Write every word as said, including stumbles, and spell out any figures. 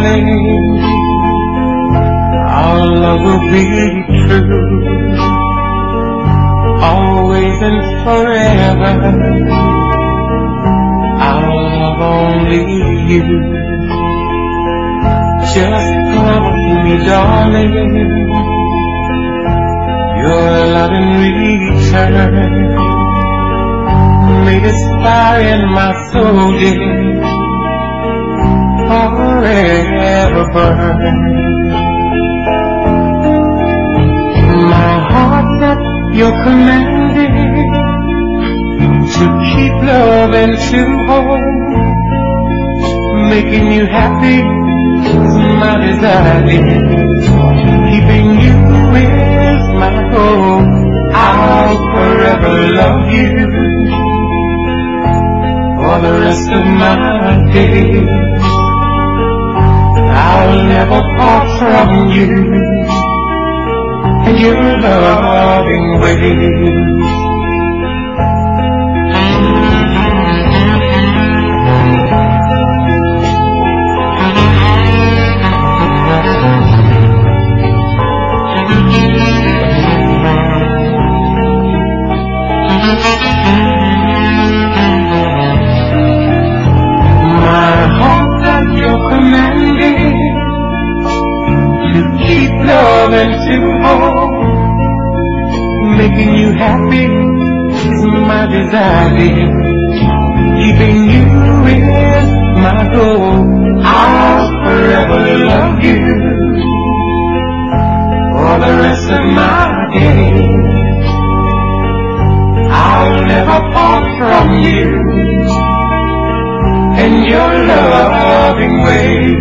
darling, our love will be true, always and forever. I'll love only you. Just promise me, darling, your love in return. May this fire in my soul, dear, forever burn. My heart's at your commanding, to keep love and to hold. Making you happy is my desire, keeping you is my goal. I'll forever love you for the rest of my days. I'll never part from you and your loving ways. Love and to hold, making you happy is my desire, keeping you is my goal. I'll forever love you for the rest of my days. I'll never part from you and your loving ways.